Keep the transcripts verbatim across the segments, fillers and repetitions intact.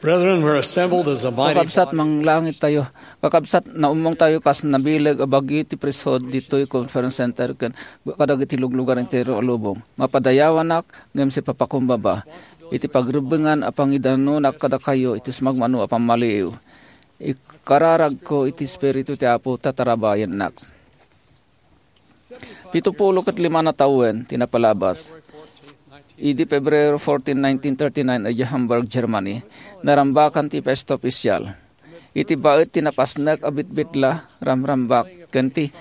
Brethren, we're assembled as a mighty Kakabsat mang langit tayo. Kakabsat na umong tayo kas nabilag abagi ti presod dito'y conference center ken kadag iti luglugar entero alubong. Mapadayawanak ngem si papakumbaba. Iti pagrubengan apang idano nakada kayo iti smagmano apang maliw. Ikararag ko iti spiritu ti Apo tatarabayan nak. Pitupulo ket lima na tawen tinapalabas. Idi Pebrero fourteen, nineteen thirty-nine ay Hamburg, Germany. Narambakan ti pesta opisyal. Iti baet tinapasnak abit-bitla ramrambak kanti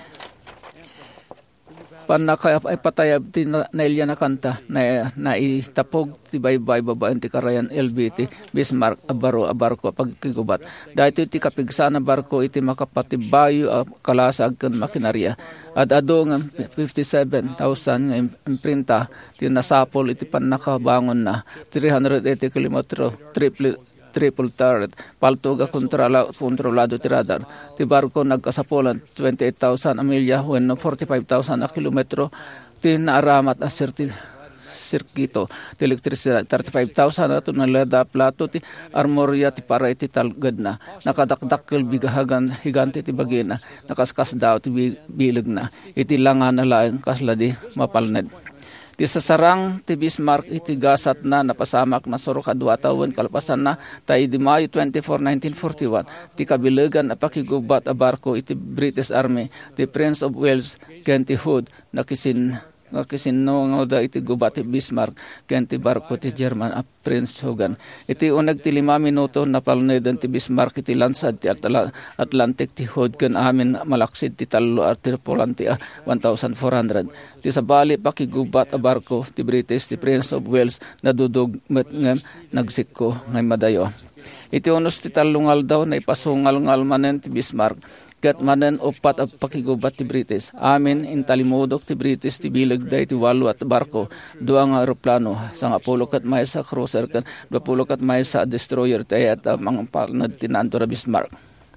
panaka ay patayab ti nailya na kanta na naitapog ti baybay babaan ti karayan L B T Bismarck abaro abarko pagkigubat. Dahito ti kapigsana barko iti makapatibayo a kalasag ken makinarya. At ado nga fifty-seven thousand nga imprinta ti nasapol iti panakabangon na three hundred eighty kilometro triple triple turret paltuga kontrola kontrolado ti radar ti barko nagkasapolan twenty-eight thousand a milya wenno forty-five thousand a kilometro ti naaramat a sirti sirkito ti elektrisidad thirty-five thousand ato nalada plato ti armoria ti para iti talgad na nakadakdakkel bigahagan higante ti bagina nakaskas daw ti bileg na iti langan na laeng kasla di mapalned. Ti sasarang ti Bismarck iti gasat na napasamak na suro kadua tawen kalpasan na tayo di Mayo twenty-fourth, nineteen forty-one ti kabilegan na pakigubat a barko iti British Army ti Prince of Wales ken ti Hood nakisin nakisinno nga da iti gubat ti Bismarck ken ti barko ti German a Prince Hogan. Iti unag ti lima minuto napalneden ti Bismarck iti lansad ti Atlantic ti Hood ken amin malaksid ti talo at tripulan ti one thousand four hundred. Ti sabali pakigubat a barko ti British ti Prince of Wales nadudog met ngem nagsikko ngay madayo. Iti unos ti talungal daw na ipasungal-ngal manen ti Bismarck ket manen upat a pakigubat ti British. Amin intalimodok ti British ti bileg day ti walo at barko dua nga aeroplano sang Apollo ket maysa cruiser ken twenty ket maysa destroyer tay at uh, mga palnad ti Nantora Bismarck.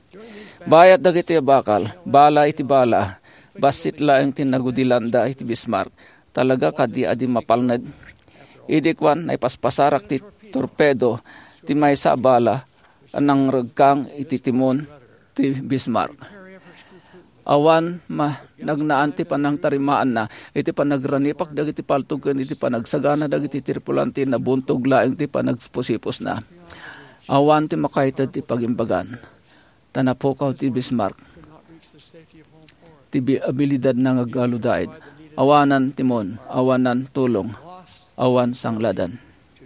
Bayat dagiti bakal bala iti bala basit laeng tinagudilanda iti Bismarck. Talaga kadi adi mapalnad. Idikwan ay paspasarak ti torpedo ti maysa bala anang regkang iti timon ti Bismarck. Awan ma nagnaan ti panang tarimaan na iti panagranipak dagiti paltugen iti panagsagana dagiti tripulante na buntog laeng ti panagpusipos na. Awan ti makaited ti pagimbagan. Tanapokaw ti Bismarck. Ti abilidad na ngagaludaid. Awanan timon, awanan tulong, awan sangladan.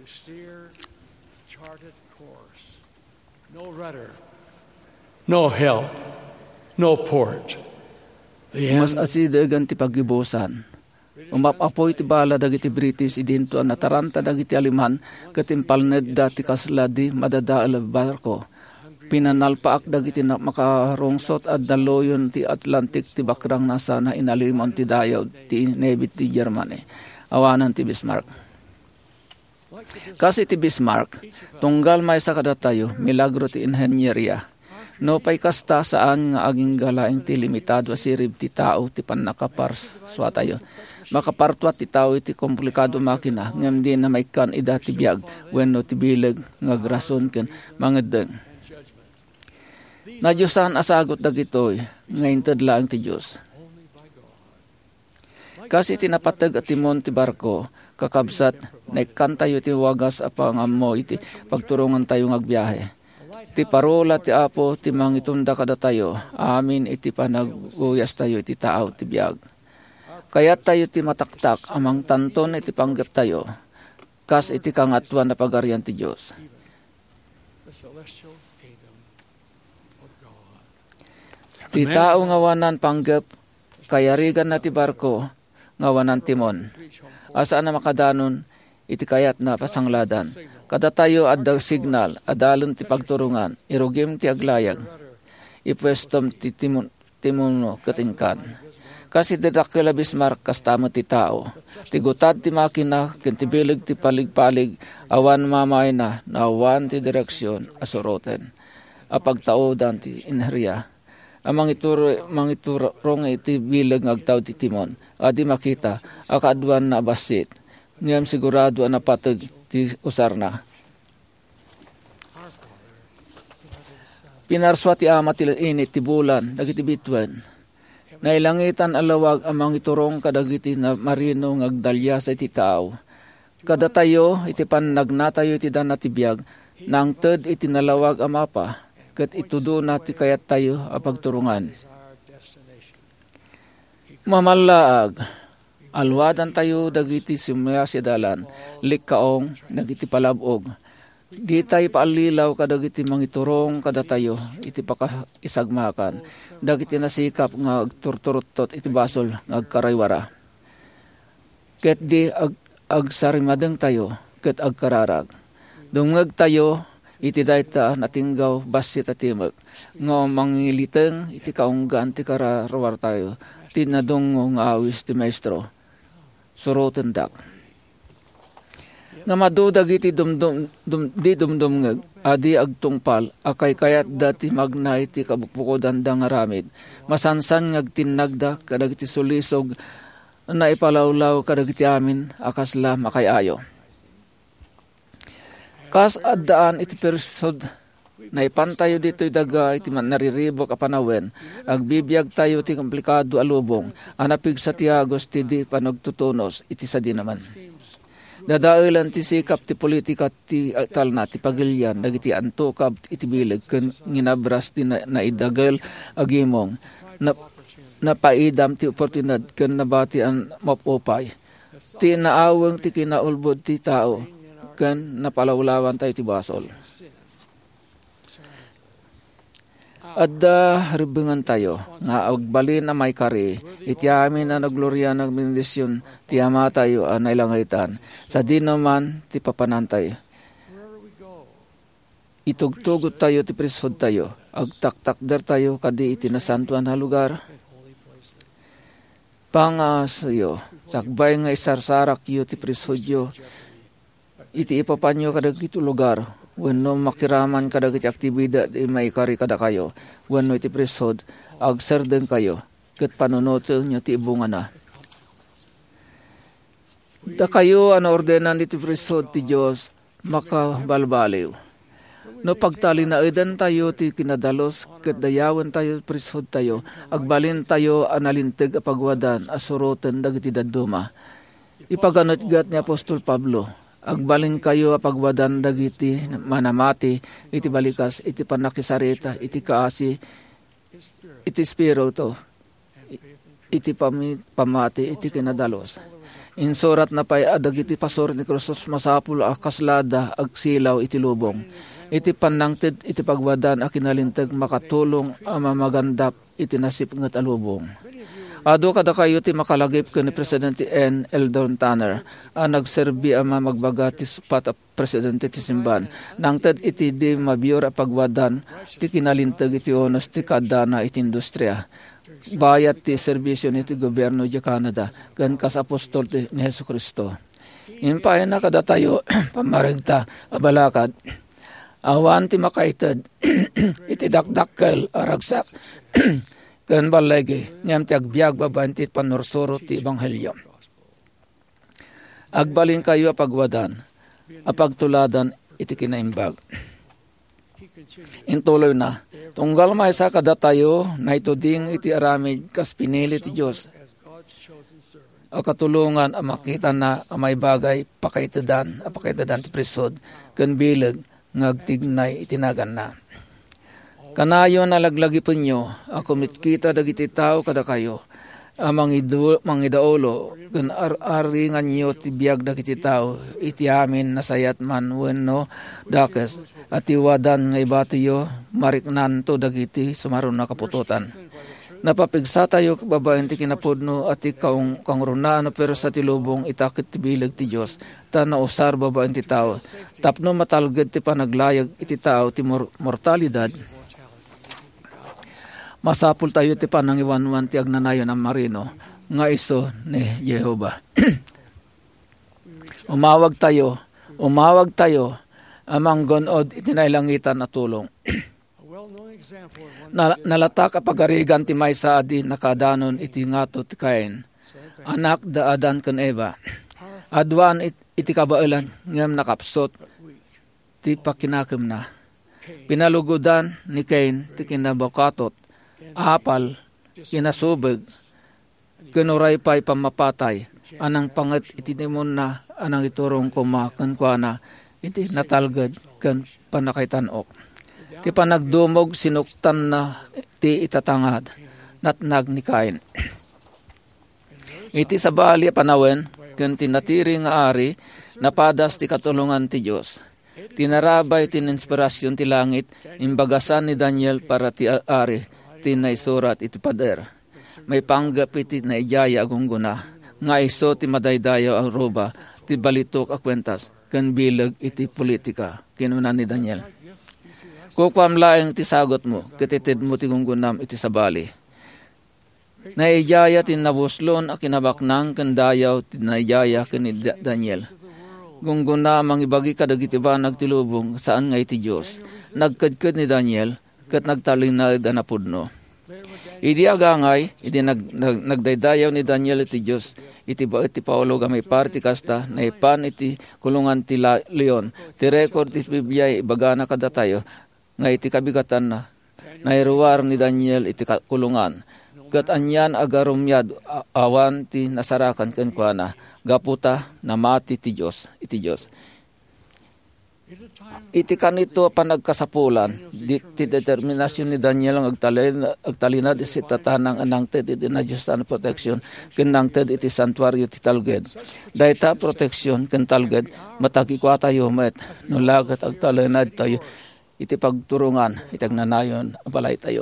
No rudder, no help, no port. Mas asidagan ti pagibusan. Umapapoy ti bala dagiti British idinto ang nataranta dagiti aliman katimpalned dati kasla di madadaal barko. Pinanalpaak dagiti na makarungsot at daloyon ti Atlantic ti bakrang nasa na inalimon ti dayaw ti Navy ti Germany. Awanan ti Bismarck. Kasi ti Bismarck, tunggal may sa kadatayo, milagro ti inhenyeriya. No pay kasta saan nga aging galaeng ti limitado sirib ti tao ti panakapars swatayo. Makapartwat ti tao iti komplikado makina ngem di na may kan ida ti biag wenno ti bileg nga grason ken mangedeng. Na Diyosan asagot dagitoy ngainted lang ti Dios. Kasi tinapateg at timon ti barko kakabsat naikantayo ti wagas apang ammo iti pagturungan tayo ngagbiyahe. Ti parola ti Apo ti mangitunda kada tayo. Amin iti panaguyas tayo iti tao ti biag. Kayat tayo ti mataktak amang tanton iti panggap tayo. Kas iti kangatuan na pagarian ti Diyos. Ti tao ngawanan panggap kayarigan na ti barko ngawanan timon. Asaan na makadanon iti kayat na pasangladan. Kada tayo adda signal, adalon ti pagturungan, irugim ti aglayag, ipwestom ti timon, timono katingkan. Kasi dadakila Bismarck kastama ti tao, ti gutad ti makina, kintibilig ti palig-palig, awan mamay na, na awan ti direksyon, asuroten. Apagtaodan ti inherya. Amang ituro, mangiturong iti bilag ngagtaw ti timon, adi makita, akadwan na basit, ngayam sigurado ang napatag ti usar na. Pinarswa ti ama ti init ti bulan, dagiti bituan. Nailangitan alawag amang iturong kadagiti na marino ngagdalya sa iti tao. Kada tayo, iti pannagnatayo iti dan na tibiyag, nang ted iti nalawag amapa, ket itudo na ti kayat tayo apagturungan. Mamalaag, alwadan tayo dagiti simya sidalan, likkaong dagiti palabog. Di tayo paalilaw kadagiti mangiturong kada tayo, iti pakaisagmakan. Dagiti nasikap nga agturturutot iti basol nga agkaraywara. Ket di ag, agsarimadeng tayo, ket agkararag. Dungag tayo, iti dayta natinggaw basit at timag. Nga mangiliteng iti kaunggan ti kararawar tayo. Tinadong nga awis ti maestro. Surotendak. Nga madudag iti dumdum, dum, di dumdumngag, adi agtungpal, akay kayat dati magnay ti kabukbukodan da nga ramid. Masansan ngag tinagda, kadag iti sulisog, na ipalawlaw kadag iti amin, akasla makayayo. Kas addaan iti persod, na ipantayo dito daga iti man nariribok a panawen, agbibiyag tayo ti komplikado alubong, anapig sa tiagos ti di panagtutunos, iti sa di naman. Dadailan ti sikap ti politika ti talna ti pagilyan dagiti antukab iti bileg ken nginabras ti na, naidagal agimong na napaidam ti oportunidad ken nabati an mapupay ti naaweng ti kinaulbod ti tao ken napalawlawan tayo ti basol. Adda ribengan tayo nga agbalin na may kari iti amin na naglorya ng bendisyon ti ama tayo anay langitan sa di naman ti papanantay. Itugtugot tayo ti prisod tayo agtaktakder tayo kadi iti nasantuan na lugar. Pangasayo sakbay nga isarsarak yu ti prisodyo iti ipapanyo kadag iti lugar. Wenno makiraman kadag iti aktibidad di may kari kada kayo. Wenno iti prisod, agserdeng kayo. Ket panunoto nyo ti ibungan na. Da kayo ano ordenan iti prisod ti Diyos makabalbaliw. No pagtali na edan tayo ti kinadalos ket dayawan tayo prisod tayo. Agbalin tayo analinteg a pagwadan asuroten dagiti dadduma. Ipaganatgat ni Apostol Pablo. Agbalin kayo pagwadan dagiti manamati, iti balikas, iti panakisarita, iti kaasi, iti spirito, iti pami, pamati, iti kinadalos. Insurat na pay adagiti pasor ni Kristus masapul akaslada agsilaw iti lubong. Iti panangted, iti pagwadan akinalintag makatulong ama magandap iti nasip ngat alubong. Ado kada kayo ti makalagip ko ni Presidente N. Eldon Tanner ang nagserbi ama magbaga ti supat a Presidente ti simban. Nang tad iti di mabiyor a pagwadan ti kinalintag iti onos ti kadana iti industriya. Bayat ti serbisyo ni ti gobyerno di Canada gan kas apostol ti ni Hesus Kristo. Impay na kada tayo pamaragta abalakad. Awan ti makaited iti dakdakkel aragsak. Ken balegi ngem ti agbiag babaen ti panursuro ti ebanghelyo. Agbalin kayo a pagwadan, a pagtuladan iti kinaimbag. Intuloy na, tunggal maysa kada tayo na ituding iti aramid kas pinili ti Diyos. A katulungan a makita na a may bagay pakaitadan, a pakaitadan ti prisod, ken bileg ngagtignay itinagan na. Kanayo nalaglagi po nyo, ako mitkita dagiti tao kada kayo, amang idaolo, gan ar-aringan nyo ti biyag dagiti tao, iti amin nasayat man wenno dakes, at iwadan nga ibatiyo, mariknan to dagiti sumaron na kapututan. Napapigsa tayo kababayan ti kinapudno at ikaw kang runaan pero sa tilubong itakit ti bilag ti Diyos, ta nausar babayan ti tao, tapno matalgad ti panaglayag iti tao ti mor- mortalidad, masapul tayo ti panangiwanwan ti agnanayon ng marino nga iso ni Jehova. umawag tayo, umawag tayo amang gonod itinailangitan na tulong. Na, nalatak a pagarigan ti maysa adi nakadanon iti ngato ti Cain, anak da Adan ken Eva. Adwan it, iti kabailan ngem nakapsot ti pakinakem na. Pinalugudan ni Cain ti kinabukatot, apal, kinasubeg, kinuray pa'y pamapatay, anang pangat itinimon na, anang iturong kumakan kwa na, iti natalgad kan panakaitanok. Ti panagdumog sinuktan na ti itatangad, natnag ni Cain. Iti sabali panawen, kan tinatiri nga ari, napadas ti katulungan ti Diyos. Tinarabay tininspirasyon ti langit, imbagasan ni Daniel para ti ari, tinaisurat iti pader. May panggap iti naijaya agungguna, nga iso ti madaydayo ang roba, ti balitok akwentas, kan bilag iti politika, kinunan ni Daniel. Kukwam laeng ti sagot mo, kititid mo ti gunggunam iti sabali. Naijaya ti nabuslon a kinabaknang kan dayaw ti naijaya ken ni Daniel. Gungguna mang ibagi kadagiti ba nagtilubong saan nga iti Diyos. Nagkadkad ni Daniel ket nagtalinag a napudno. Idi agangay, idi nag, nag, nagdaydayaw ni Daniel iti Diyos, iti ba iti Paulo gamay parti kasta, na ipan iti kulungan ti la, leon, ti record ti Biblia ibagana kada tayo, nga iti kabigatan na, nairuwar ni Daniel iti kulungan. Kat anyan agarumyad awan ti nasarakan ken kuana, gaputa na mati ti Diyos, iti Diyos. Iti kanito panagkasapulan, di, ti determinasyon ni Daniel ang agtalin, agtalinad iti tatanang anang ted iti na Diyos tan protection, kenang ted iti santuario ti talged. Dayta protection ken talged, matagikwa tayo met, nulagat agtalinad tayo, iti pagturungan, iti agnanayon, apalay tayo.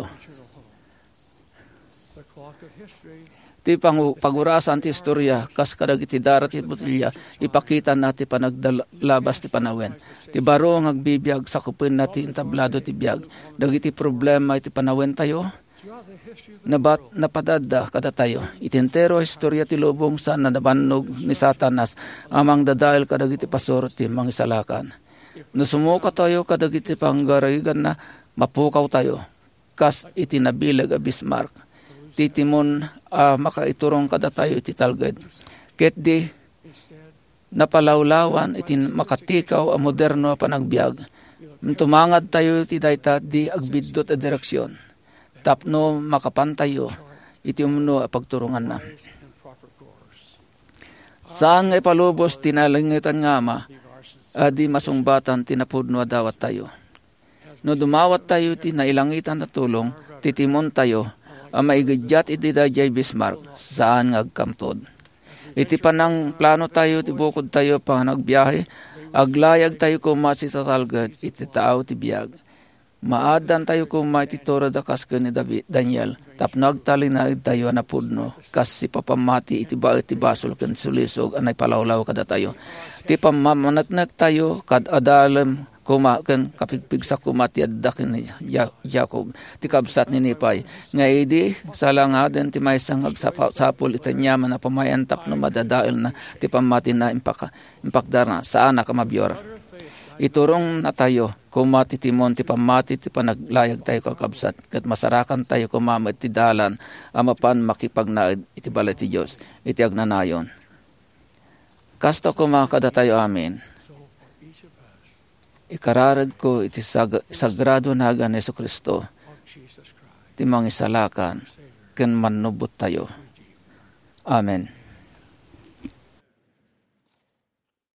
Ti pagurasan ti istorya, kas kadag iti darat iti butilya, ipakita nati panagdalabas ti panawen. Ti baro ang agbibiyag, sakupin nati tablado ti biyag. Dagiti problema iti panawen tayo, nabat napadada kada tayo. Itintero istorya ti lubong saan na nabannog ni Satanas, amang dadail kadag iti pasor ti mangisalakan. Nusumuka tayo kadag iti panggarayigan na mapukaw tayo, kas iti nabilag a Bismarck. Titimon uh, makaiturong kada tayo iti talged. Ket di napalawlawan iti makatikaw a moderno panagbiag. Tumangad tayo iti dayta di agbidot a direksyon. Tapno makapantayo iti umno a pagturungan na. Saan nga ipalubos tinalingitan nga ma, adi masungbatan tinapudno dawat tayo. No dumawat tayo iti nailangitan na tulong, titimon tayo, ang maigadyat iti dayjay Bismarck, saan ngagkamtod. Iti panang plano tayo, ti bukod tayo pa nagbiyahe, aglayag tayo kumasi sa talgad, iti tao ti biyag. Maadan tayo kumay ti tora da kasken ni Daniel, tapno agtalinag tayo na pudno, kas si papamati iti ba iti basol ken sulisog, anay palawlaw kada tayo. Ti pamamanagnak tayo, kad adalem, kuma ken kapigpig sa kumati adda ken Jacob ti kabsat ni Nipay nga idi salangaden ti maysang agsapol itanyaman na pamayan tapno madadael na ti pamati na impaka impakdarna saan na kamabiyor iturong na tayo kumati timon ti pamati ti panaglayag tayo kakabsat ket masarakan tayo kumamet ti dalan amapan makipagnaed iti balay ti Dios iti agnanayon kasto kumakada tayo amin. Ikararag ko iti sag- sagrado naga ni Yesu Kristo, ti mangisalakan, ken manubot tayo. Amen.